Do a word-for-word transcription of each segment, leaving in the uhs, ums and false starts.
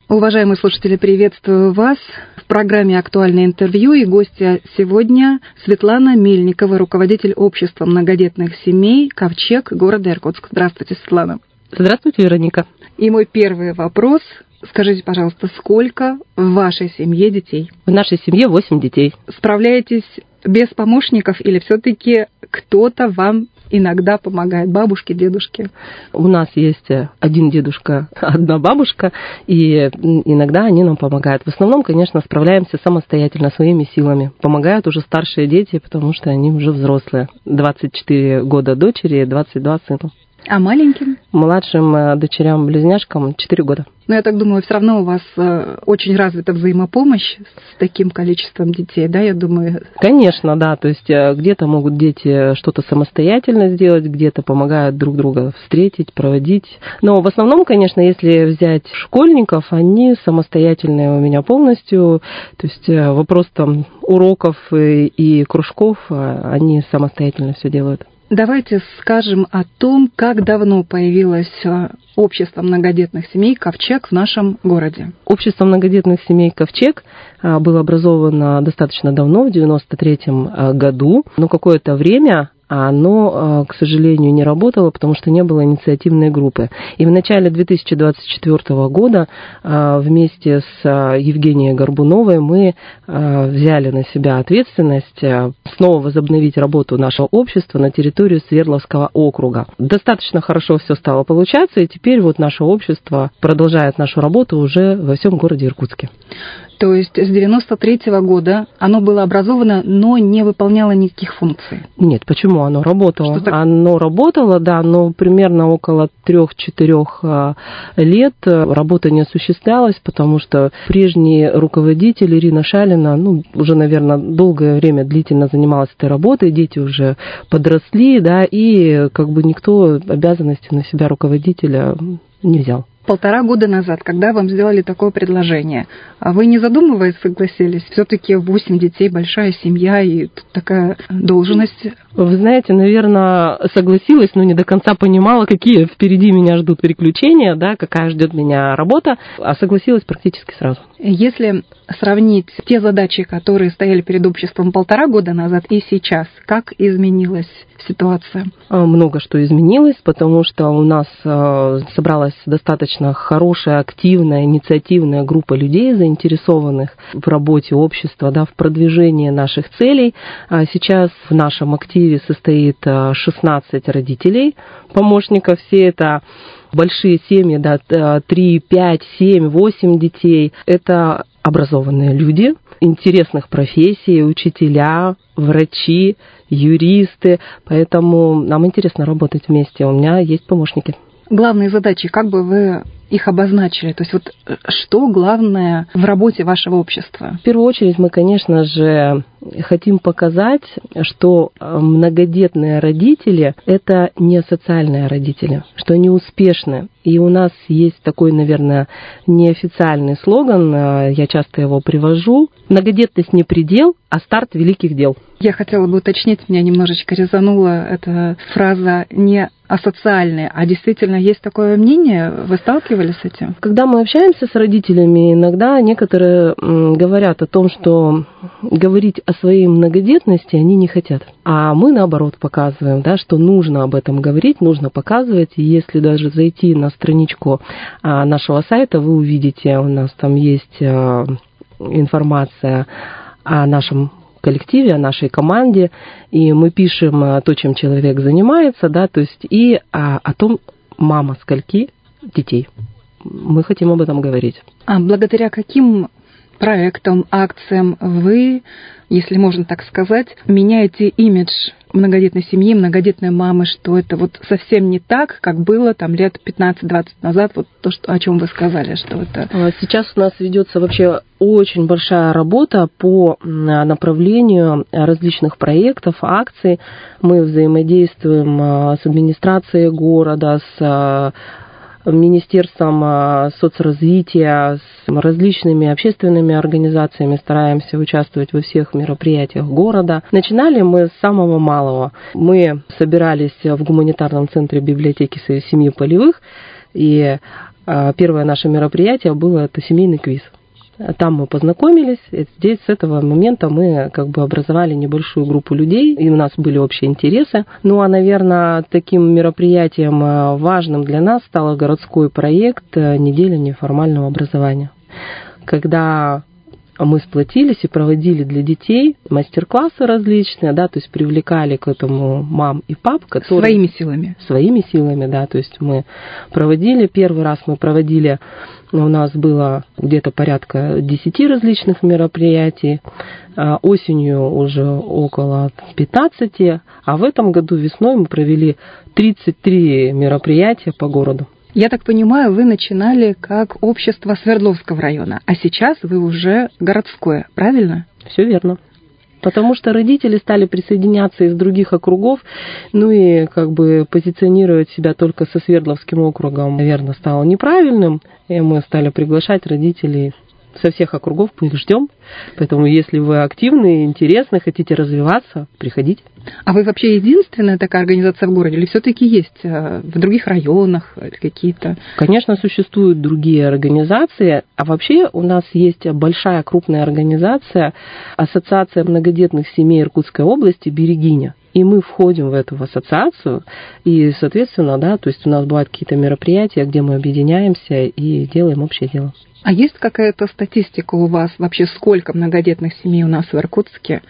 Уважаемые слушатели, приветствую вас в программе «Актуальное интервью». И гостья сегодня Светлана Мельникова, руководитель общества многодетных семей «Ковчег» города Иркутск. Здравствуйте, Светлана. Здравствуйте, Вероника. И мой первый вопрос. Скажите, пожалуйста, сколько в вашей семье детей? В нашей семье восемь детей. Справляетесь без помощников или все-таки кто-то вам иногда помогает, бабушки, дедушки? У нас есть один дедушка, одна бабушка, и иногда они нам помогают. В основном, конечно, справляемся самостоятельно, своими силами. Помогают уже старшие дети, потому что они уже взрослые. двадцать четыре года дочери, двадцать два сына. А маленьким? Младшим дочерям-близняшкам четыре года. Но я так думаю, все равно у вас очень развита взаимопомощь с таким количеством детей, да, я думаю? Конечно, да. То есть где-то могут дети что-то самостоятельно сделать, где-то помогают друг друга встретить, проводить. Но в основном, конечно, если взять школьников, они самостоятельные у меня полностью. То есть вопрос там уроков и, и кружков, они самостоятельно все делают. Давайте скажем о том, как давно появилось общество многодетных семей «Ковчег» в нашем городе. Общество многодетных семей «Ковчег» было образовано достаточно давно, в девяносто третьем году, но какое-то время оно, к сожалению, не работало, потому что не было инициативной группы. И в начале две тысячи двадцать четвёртого года вместе с Евгенией Горбуновой мы взяли на себя ответственность снова возобновить работу нашего общества на территории Свердловского округа. Достаточно хорошо все стало получаться, и теперь вот наше общество продолжает нашу работу уже во всем городе Иркутске. То есть с девяносто третьего года оно было образовано, но не выполняло никаких функций? Нет, почему? Оно работало. Что-то... Оно работало, да, но примерно около трех-четырех лет работа не осуществлялась, потому что прежний руководитель Ирина Шалина, ну, уже, наверное, долгое время длительно занималась этой работой, дети уже подросли, да, и как бы никто обязанности на себя руководителя не взял. Полтора года назад, когда вам сделали такое предложение, а вы, не задумываясь, согласились? Все-таки восемь детей, большая семья и тут такая должность. Вы знаете, наверное, согласилась, но не до конца понимала, какие впереди меня ждут приключения, да, какая ждет меня работа, а согласилась практически сразу. Если сравнить те задачи, которые стояли перед обществом полтора года назад и сейчас, как изменилась ситуация? Много что изменилось, потому что у нас собралась достаточно хорошая, активная, инициативная группа людей, заинтересованных в работе общества, да, в продвижении наших целей. Сейчас в нашем активе состоит шестнадцать родителей, помощников. Все это большие семьи, да, три, пять, семь, восемь детей. Это образованные люди, интересных профессий, учителя, врачи, юристы. Поэтому нам интересно работать вместе. У меня есть помощники. Главные задачи, как бы вы их обозначили? То есть вот что главное в работе вашего общества? В первую очередь мы, конечно же, хотим показать, что многодетные родители – это не социальные родители, что они успешны. И у нас есть такой, наверное, неофициальный слоган, я часто его привожу: «Многодетность не предел, а старт великих дел». Я хотела бы уточнить, меня немножечко резанула эта фраза «не асоциальные», а действительно есть такое мнение? Вы сталкивались с этим? Когда мы общаемся с родителями, иногда некоторые говорят о том, что говорить о своей многодетности они не хотят. А мы, наоборот, показываем, да, что нужно об этом говорить, нужно показывать. И если даже зайти на страничку нашего сайта, вы увидите, у нас там есть информация о нашем коллективе, о нашей команде, и мы пишем то, чем человек занимается, да, то есть и о, о том, мама скольки детей. Мы хотим об этом говорить. А благодаря каким проектам, акциям вы, если можно так сказать, меняете имидж многодетной семьи, многодетной мамы, что это вот совсем не так, как было там лет пятнадцать-двадцать назад, вот то, что, о чем вы сказали, что это... Сейчас у нас ведется вообще очень большая работа по направлению различных проектов, акций. Мы взаимодействуем с администрацией города, с Министерством соцразвития, с различными общественными организациями, стараемся участвовать во всех мероприятиях города. Начинали мы с самого малого. Мы собирались в гуманитарном центре библиотеки семьи Полевых, и первое наше мероприятие было это семейный квиз. Там мы познакомились, и здесь с этого момента мы как бы образовали небольшую группу людей, и у нас были общие интересы. Ну, а, наверное, таким мероприятием важным для нас стал городской проект «Неделя неформального образования», когда мы сплотились и проводили для детей мастер-классы различные, да, то есть привлекали к этому мам и пап, которые... Своими силами. Своими силами, да, то есть мы проводили, первый раз мы проводили, у нас было где-то порядка десяти различных мероприятий, осенью уже около пятнадцати, а в этом году весной мы провели тридцать три мероприятия по городу. Я так понимаю, вы начинали как общество Свердловского района, а сейчас вы уже городское, правильно? Все верно. Потому что родители стали присоединяться из других округов, ну и как бы позиционировать себя только со Свердловским округом, наверное, стало неправильным, и мы стали приглашать родителей со всех округов, мы их ждем. Поэтому, если вы активны, интересны, хотите развиваться, приходите. А вы вообще единственная такая организация в городе? Или все-таки есть в других районах какие-то? Конечно, существуют другие организации. А вообще у нас есть большая крупная организация Ассоциация многодетных семей Иркутской области «Берегиня». И мы входим в эту ассоциацию, и, соответственно, да, то есть у нас бывают какие-то мероприятия, где мы объединяемся и делаем общее дело. А есть какая-то статистика у вас вообще, сколько многодетных семей у нас в Иркутске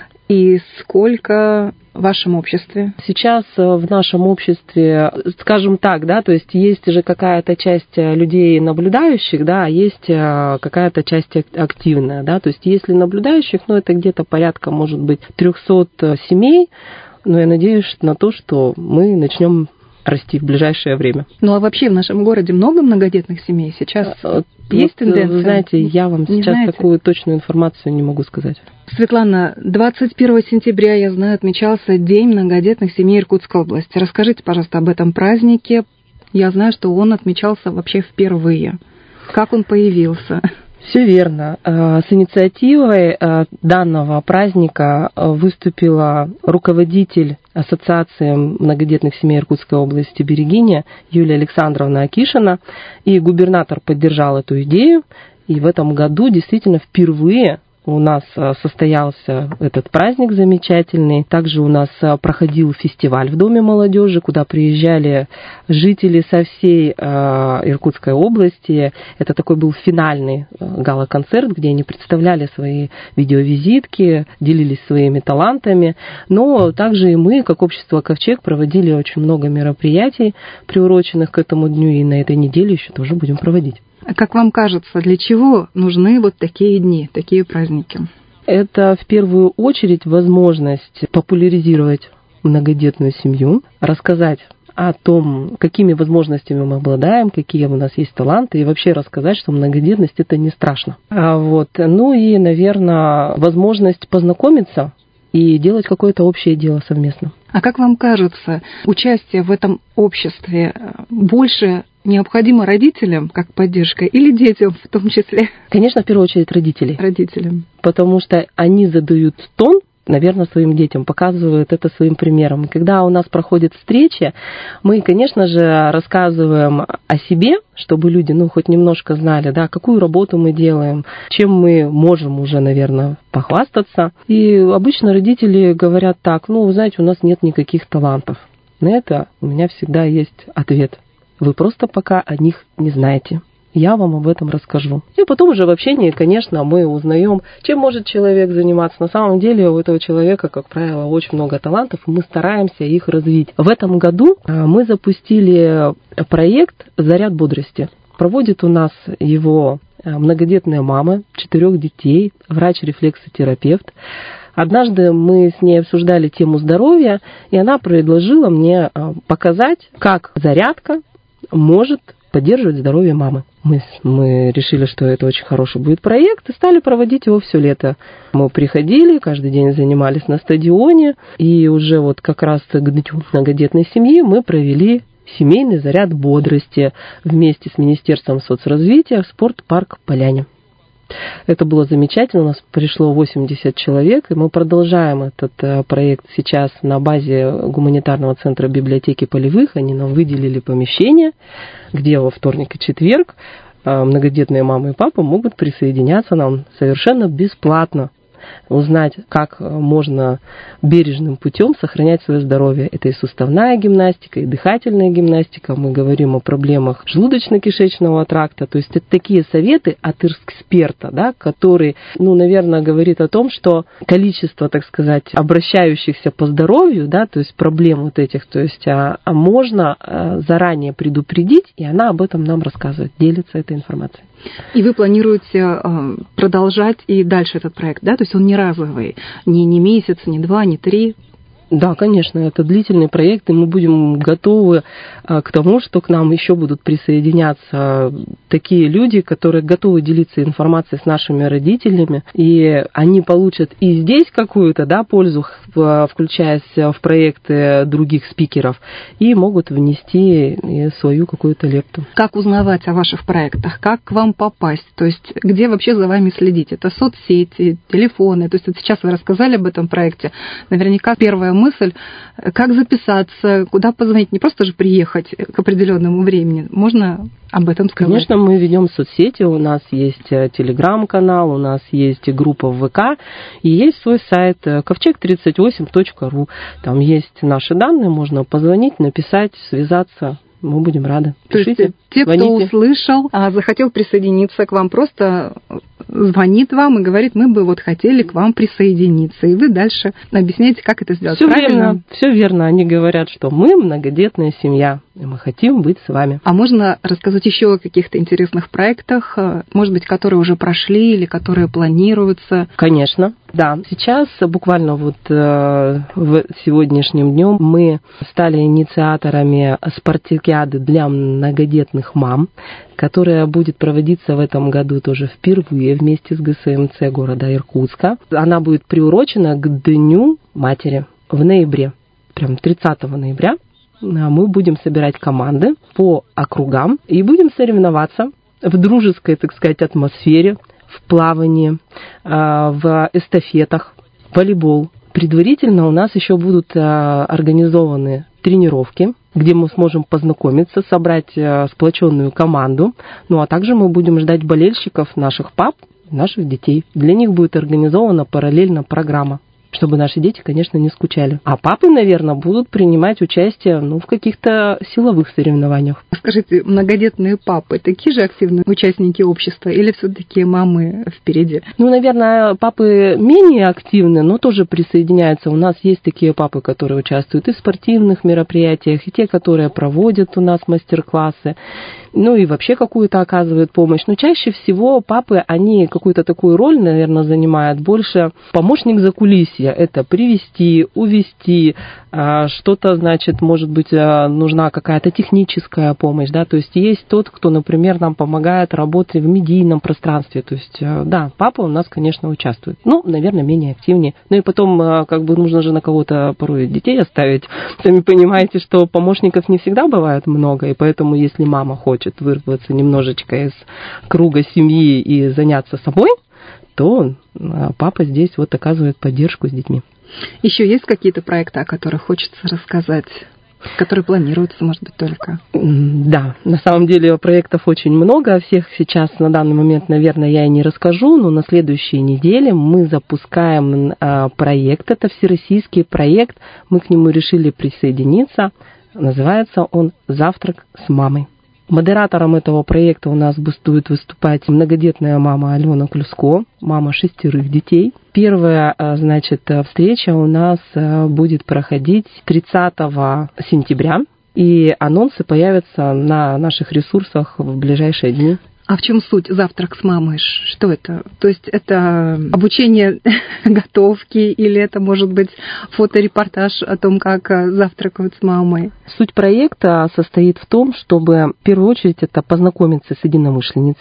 и сколько в вашем обществе? Сейчас в нашем обществе, скажем так, да, то есть есть же какая-то часть людей наблюдающих, да, а есть какая-то часть активная, да, то есть если наблюдающих, ну, это где-то порядка, может быть, трехсот семей, но я надеюсь на то, что мы начнем расти в ближайшее время. Ну, а вообще в нашем городе много многодетных семей сейчас? Вот, есть тенденция? Вы знаете, я вам не сейчас знаете? такую точную информацию не могу сказать. Светлана, двадцать первого сентября, я знаю, отмечался День многодетных семей Иркутской области. Расскажите, пожалуйста, об этом празднике. Я знаю, что он отмечался вообще впервые. Как он появился? Все верно. С инициативой данного праздника выступила руководитель Ассоциации многодетных семей Иркутской области «Берегиня» Юлия Александровна Акишина, и губернатор поддержал эту идею. И в этом году действительно впервые у нас состоялся этот праздник замечательный. Также у нас проходил фестиваль в Доме молодежи, куда приезжали жители со всей Иркутской области. Это такой был финальный гала-концерт, где они представляли свои видеовизитки, делились своими талантами. Но также и мы, как общество «Ковчег», проводили очень много мероприятий, приуроченных к этому дню, и на этой неделе еще тоже будем проводить. А как вам кажется, для чего нужны вот такие дни, такие праздники? Это в первую очередь возможность популяризировать многодетную семью, рассказать о том, какими возможностями мы обладаем, какие у нас есть таланты, и вообще рассказать, что многодетность – это не страшно. А вот. Ну и, наверное, возможность познакомиться и делать какое-то общее дело совместно. А как вам кажется, участие в этом обществе больше необходимо родителям как поддержка или детям в том числе? Конечно, в первую очередь родителей. Родителям. Потому что они задают тон, наверное, своим детям, показывают это своим примером. И когда у нас проходит встреча, мы, конечно же, рассказываем о себе, чтобы люди, ну, хоть немножко знали, да, какую работу мы делаем, чем мы можем уже, наверное, похвастаться. И обычно родители говорят так: ну, вы знаете, у нас нет никаких талантов. На это у меня всегда есть ответ: вы просто пока о них не знаете. Я вам об этом расскажу. И потом уже в общении, конечно, мы узнаем, чем может человек заниматься. На самом деле у этого человека, как правило, очень много талантов, и мы стараемся их развить. В этом году мы запустили проект «Заряд бодрости». Проводит у нас его многодетная мама, четырех детей, врач-рефлексотерапевт. Однажды мы с ней обсуждали тему здоровья, и она предложила мне показать, как зарядка может поддерживать здоровье мамы. Мы, мы решили, что это очень хороший будет проект, и стали проводить его все лето. Мы приходили, каждый день занимались на стадионе, и уже вот как раз к дню многодетной семьи мы провели семейный заряд бодрости вместе с Министерством соцразвития в спортпарк «Поляне». Это было замечательно, у нас пришло восемьдесят человек, и мы продолжаем этот проект сейчас на базе гуманитарного центра библиотеки Полевых. Они нам выделили помещение, где во вторник и четверг многодетные мамы и папы могут присоединяться нам совершенно бесплатно, узнать, как можно бережным путем сохранять свое здоровье. Это и суставная гимнастика, и дыхательная гимнастика. Мы говорим о проблемах желудочно-кишечного тракта. То есть это такие советы от эксперта, да, который, ну, наверное, говорит о том, что количество, так сказать, обращающихся по здоровью, да, то есть проблем вот этих, то есть а, а можно а, заранее предупредить, и она об этом нам рассказывает, делится этой информацией. И вы планируете продолжать и дальше этот проект, да? То есть он не разовый, не, не месяц, не два, не три? Да, конечно, это длительный проект, и мы будем готовы к тому, что к нам еще будут присоединяться такие люди, которые готовы делиться информацией с нашими родителями, и они получат и здесь какую-то, да, пользу, включаясь в проекты других спикеров, и могут внести свою какую-то лепту. Как узнавать о ваших проектах? Как к вам попасть? То есть где вообще за вами следить? Это соцсети, телефоны? То есть вот сейчас вы рассказали об этом проекте. Наверняка первая мысль, как записаться, куда позвонить, не просто же приехать к определенному времени. Можно об этом сказать? Конечно, мы ведем соцсети, у нас есть телеграм-канал, у нас есть группа в ВК, и есть свой сайт ковчег тридцать восемь точка ру. Там есть наши данные, можно позвонить, написать, связаться. Мы будем рады. Пишите, то есть те, звоните. Кто услышал, а захотел присоединиться к вам, просто звонит вам и говорит, мы бы вот хотели к вам присоединиться. И вы дальше объясняете, как это сделать. Все правильно? Верно, все верно. Они говорят, что мы многодетная семья, и мы хотим быть с вами. А можно рассказать еще о каких-то интересных проектах, может быть, которые уже прошли или которые планируются? Конечно. Да, сейчас буквально вот э, в сегодняшнем днем мы стали инициаторами спартакиады для многодетных мам, которая будет проводиться в этом году тоже впервые вместе с ГСМЦ города Иркутска. Она будет приурочена к Дню матери в ноябре, прям тридцатого ноября. Мы будем собирать команды по округам и будем соревноваться в дружеской, так сказать, атмосфере, в плавании, в эстафетах, волейбол. Предварительно у нас еще будут организованы тренировки, где мы сможем познакомиться, собрать сплоченную команду. Ну а также мы будем ждать болельщиков, наших пап, наших детей. Для них будет организована параллельно программа, чтобы наши дети, конечно, не скучали. А папы, наверное, будут принимать участие, ну, в каких-то силовых соревнованиях. Скажите, многодетные папы такие же активные участники общества или все-таки мамы впереди? Ну, наверное, папы менее активны, но тоже присоединяются. У нас есть такие папы, которые участвуют и в спортивных мероприятиях, и те, которые проводят у нас мастер-классы, ну и вообще какую-то оказывают помощь. Но чаще всего папы, они какую-то такую роль, наверное, занимают больше помощник закулисья. Это привести, увести, что-то, значит, может быть, нужна какая-то техническая помощь, да, то есть есть тот, кто, например, нам помогает работать в медийном пространстве, то есть, да, папа у нас, конечно, участвует, ну, наверное, менее активнее, ну и потом, как бы, нужно же на кого-то порой детей оставить, сами понимаете, что помощников не всегда бывает много, и поэтому, если мама хочет вырваться немножечко из круга семьи и заняться собой, то папа здесь вот оказывает поддержку с детьми. Еще есть какие-то проекты, о которых хочется рассказать, которые планируются, может быть, только? Да, на самом деле проектов очень много. О всех сейчас на данный момент, наверное, я и не расскажу, но на следующей неделе мы запускаем проект. Это всероссийский проект. Мы к нему решили присоединиться. Называется он «Завтрак с мамой». Модератором этого проекта у нас будет выступать многодетная мама Алена Клюско, мама шестерых детей. Первая, значит, встреча у нас будет проходить тридцатого сентября, и анонсы появятся на наших ресурсах в ближайшие дни. А в чем суть «Завтрак с мамой»? Что это? То есть это обучение готовки или это может быть фоторепортаж о том, как завтракают с мамой? Суть проекта состоит в том, чтобы в первую очередь это познакомиться с единомышленницами,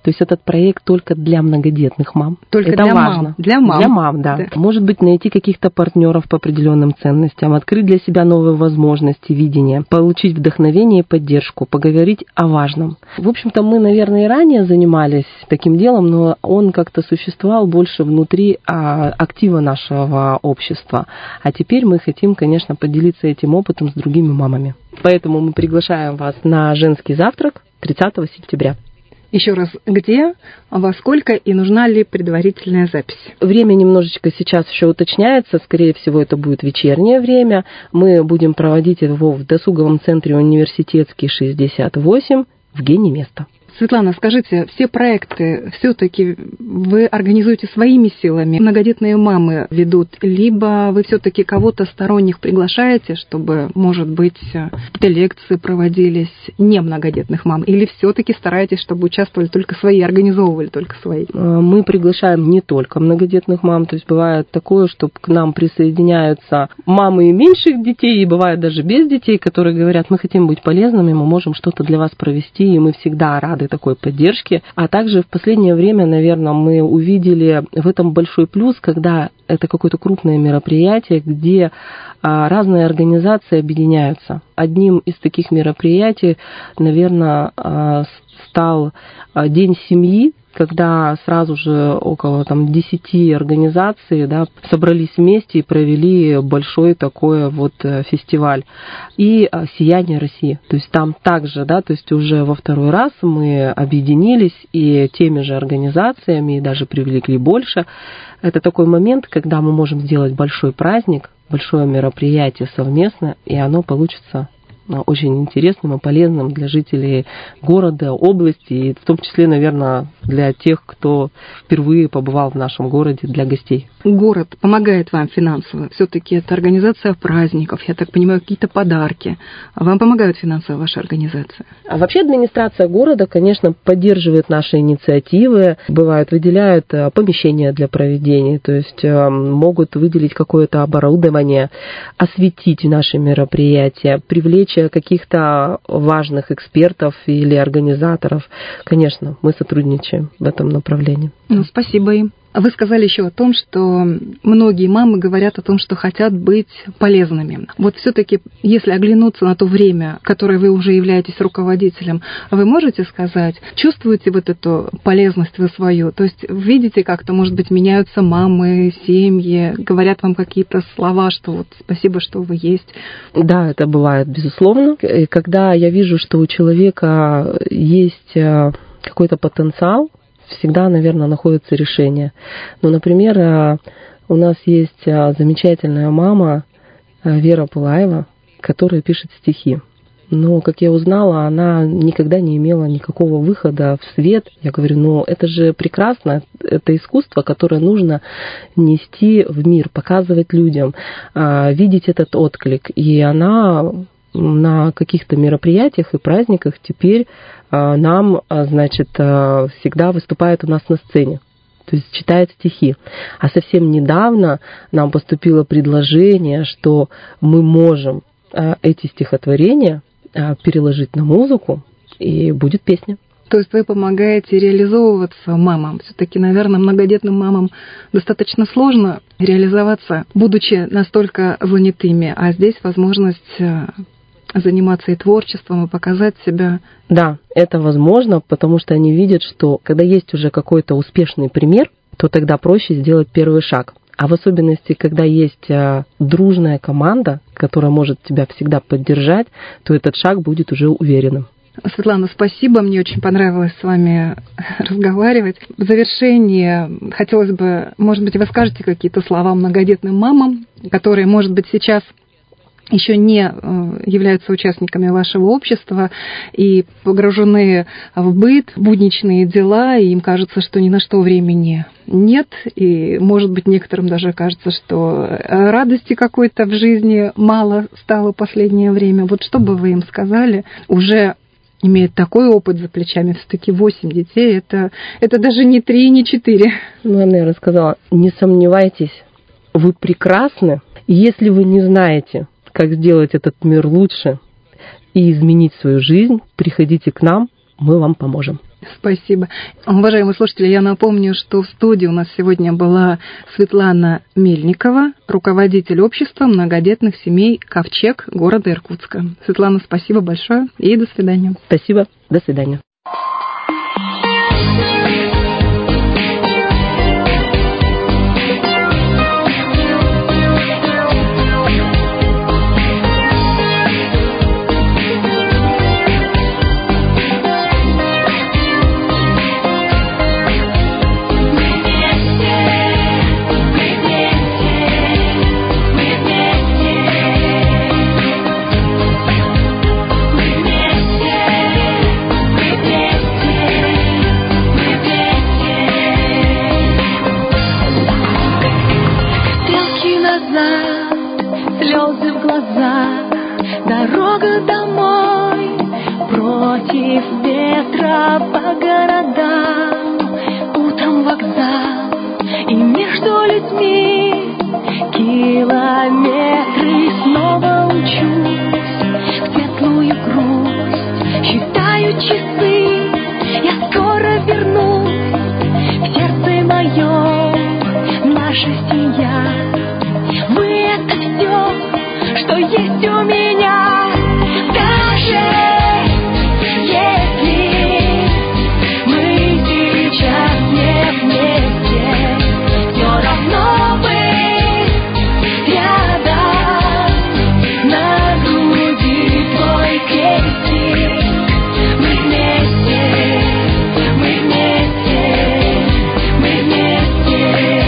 То есть этот проект только для многодетных мам. Только это для важно. мам. Для мам. Для мам, да. да. Может быть, найти каких-то партнеров по определенным ценностям, открыть для себя новые возможности, видения, получить вдохновение и поддержку, поговорить о важном. В общем-то, мы, наверное, и ранее занимались таким делом, но он как-то существовал больше внутри а, актива нашего общества. А теперь мы хотим, конечно, поделиться этим опытом с другими мамами. Поэтому мы приглашаем вас на женский завтрак тридцатого сентября. Еще раз, где, во сколько и нужна ли предварительная запись? Время немножечко сейчас еще уточняется. Скорее всего, это будет вечернее время. Мы будем проводить его в досуговом центре «Университетский шестьдесят восемь» в Гене место. Светлана, скажите, все проекты все-таки вы организуете своими силами? Многодетные мамы ведут, либо вы все-таки кого-то сторонних приглашаете, чтобы, может быть, какие-то лекции проводились не многодетных мам? Или все-таки стараетесь, чтобы участвовали только свои, организовывали только свои? Мы приглашаем не только многодетных мам, то есть бывает такое, что к нам присоединяются мамы меньших детей, и бывает даже без детей, которые говорят, мы хотим быть полезными, мы можем что-то для вас провести, и мы всегда рады такой поддержки. А также в последнее время, наверное, мы увидели в этом большой плюс, когда это какое-то крупное мероприятие, где разные организации объединяются. Одним из таких мероприятий, наверное, стал День семьи, когда сразу же около там, десяти организаций, да, собрались вместе и провели большой такой вот фестиваль. И «Сияние России». То есть там также, да, то есть уже во второй раз мы объединились и теми же организациями, и даже привлекли больше. Это такой момент, когда мы можем сделать большой праздник, большое мероприятие совместно, и оно получится очень интересным и полезным для жителей города, области, и в том числе, наверное, для тех, кто впервые побывал в нашем городе, для гостей. Город помогает вам финансово? Все-таки это организация праздников, я так понимаю, какие-то подарки. Вам помогают финансово ваши организации? А вообще администрация города, конечно, поддерживает наши инициативы. Бывает, выделяют помещения для проведения, то есть могут выделить какое-то оборудование, осветить наши мероприятия, привлечь каких-то важных экспертов или организаторов. Конечно, мы сотрудничаем в этом направлении. Ну, спасибо им. Вы сказали еще о том, что многие мамы говорят о том, что хотят быть полезными. Вот все-таки, если оглянуться на то время, которое вы уже являетесь руководителем, вы можете сказать, чувствуете вот эту полезность вы свою? То есть видите, как-то, может быть, меняются мамы, семьи, говорят вам какие-то слова, что вот спасибо, что вы есть? Да, это бывает, безусловно. И когда я вижу, что у человека есть какой-то потенциал, всегда, наверное, находится решение. Ну, например, у нас есть замечательная мама Вера Пылаева, которая пишет стихи. Но, как я узнала, она никогда не имела никакого выхода в свет. Я говорю, ну, это же прекрасно, это искусство, которое нужно нести в мир, показывать людям, видеть этот отклик. И она на каких-то мероприятиях и праздниках теперь нам, значит, всегда выступает у нас на сцене, то есть читает стихи. А совсем недавно нам поступило предложение, что мы можем эти стихотворения переложить на музыку, и будет песня. То есть вы помогаете реализовываться мамам. Все-таки, наверное, многодетным мамам достаточно сложно реализоваться, будучи настолько занятыми, а здесь возможность заниматься и творчеством, и показать себя. Да, это возможно, потому что они видят, что когда есть уже какой-то успешный пример, то тогда проще сделать первый шаг. А в особенности, когда есть дружная команда, которая может тебя всегда поддержать, то этот шаг будет уже уверенным. Светлана, спасибо. Мне очень понравилось с вами разговаривать. В завершение хотелось бы, может быть, вы скажете какие-то слова многодетным мамам, которые, может быть, сейчас еще не являются участниками вашего общества и погружены в быт, будничные дела, и им кажется, что ни на что времени нет, и, может быть, некоторым даже кажется, что радости какой-то в жизни мало стало в последнее время. Вот что бы вы им сказали, уже имеет такой опыт за плечами, все-таки восемь детей, это, это даже не три, не четыре. Ну, я, наверное, сказала, не сомневайтесь, вы прекрасны, и если вы не знаете, как сделать этот мир лучше и изменить свою жизнь, приходите к нам, мы вам поможем. Спасибо. Уважаемые слушатели, я напомню, что в студии у нас сегодня была Светлана Мельникова, руководитель общества многодетных семей «Ковчег» города Иркутска. Светлана, спасибо большое и до свидания. Спасибо, до свидания. Слезы в глазах, дорога домой, против ветра по городам. Утром вокзал, и между людьми километры. Снова учусь в светлую грусть, считаю часы, я скоро вернусь. В сердце моем наша семья. Вы — это все, что есть у меня. Даже если мы сейчас не вместе, все равно быть рядом. На груди твой крестик. Мы вместе, мы вместе, мы вместе.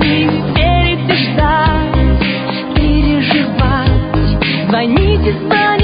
Звоните, звоните.